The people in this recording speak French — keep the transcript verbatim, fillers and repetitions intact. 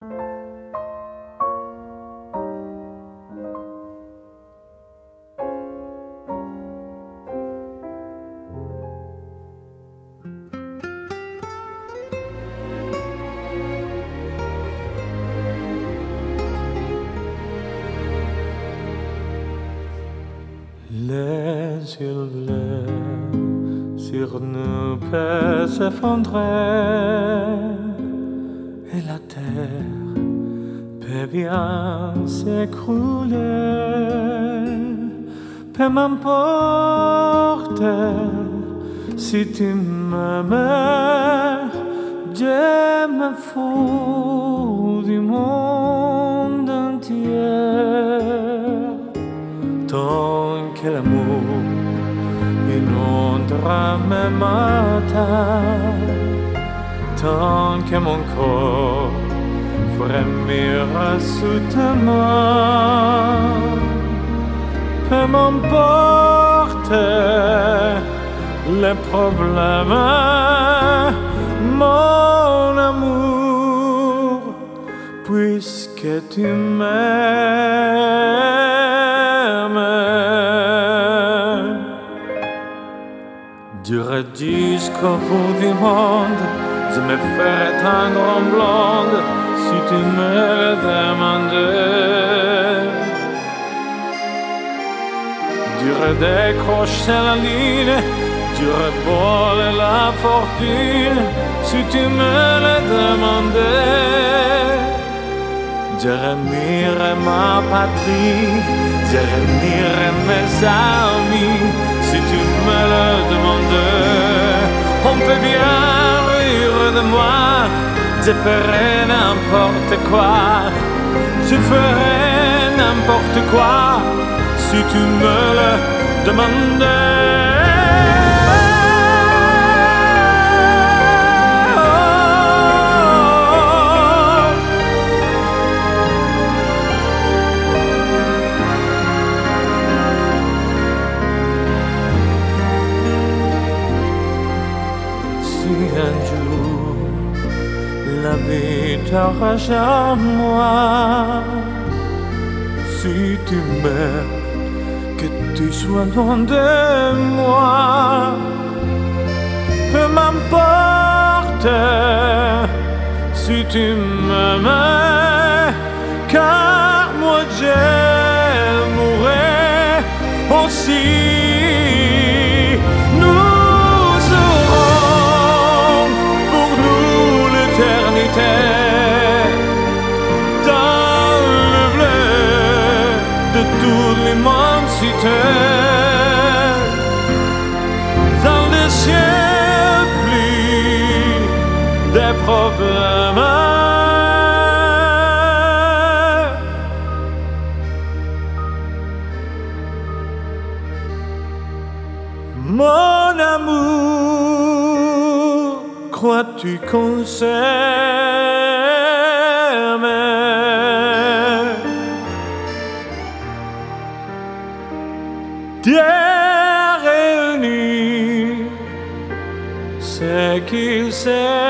Les yeux bleus sur nous peuvent s'effondrer et la terre peut bien s'écrouler. Peu m'importe si tu m'aimes, je me fous du monde entier. Tant que l'amour inondera mes matins, tant que mon corps frémira sous ta main, peu m'importe les problèmes, mon amour, puisque tu m'aimes. J'irai jusqu'au bout du monde, je me ferai tendre en blonde si tu me le demandais. J'irai décrocher la ligne, j'irai voler la fortune si tu me le demandais. Je renierai ma patrie, je renierai mes amis si tu me le demandais. On peut bien rire de moi, je ferai n'importe quoi, je ferai n'importe quoi si tu me le demandais. Si un jour la vie t'arrache à moi, si tu meurs, que tu sois loin de moi, peu m'importe si tu m'aimes, car moi je mourrai aussi. Dans le bleu de toute l'immensité, dans le ciel plus des problèmes. Mon amour, crois-tu qu'on s'aime? Dieu réunit ce qu'il sait.